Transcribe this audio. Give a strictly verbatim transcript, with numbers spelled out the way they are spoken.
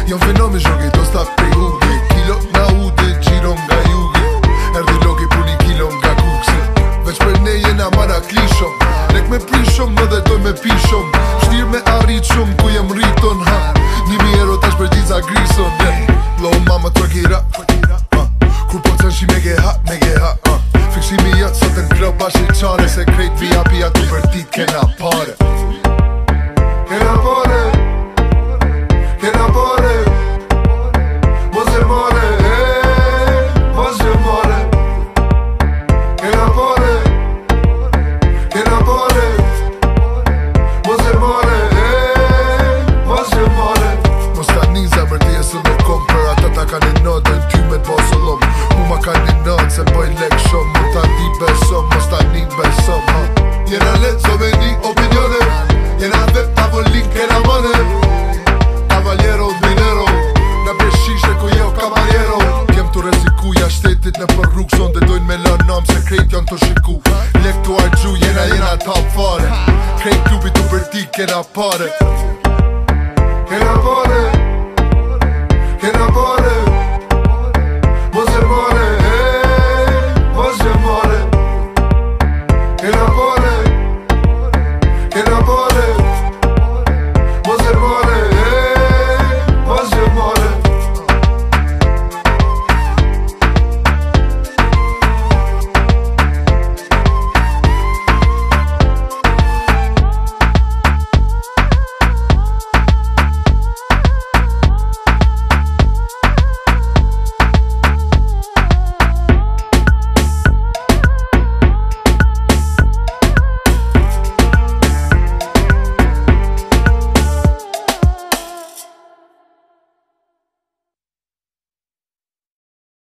Jon fenomen zhogi, do sta prej ugi. Kilo na ude, gjiro nga jugi. Erdi logi puni kilo nga kuksi. Veç për ne jena mara klishom. Lek me prishom, më dhe doj me pishom. Shtir me arrit shumë, ku jem rriton ha. Nimi euro tash për gjiza grison yeah. Low mama twerk it up uh. Kur po të shi me ge ha, me ge ha uh. Fiksimi jëtë sot në klub bashkë i qare. Se krejt V I P atu për dit kena pare. Kena pare Kena pare Mos e mare eh, Mos e mare Kena pare Kena pare Mos e mare eh, Mos e mare Mos ka një zemër të jesë në kom. Për ata ta ka një nëtë në ty me t'bosullom. Mu ma ka një nëtë se bëj lek shumë. Mu ta di besom, mos ta një besom ha. Jena let so me një opinione. Jena vep tavolin kena mëne. Cavaliero, dinero Nga beshishe ku jo kamariero. Kem të rezikuja shtetit në për rrug. Sonde dojnë me lënam se krejt janë të shiku. Lek të argju, jena jena top fare. Krejt klubi të bërti kena pare.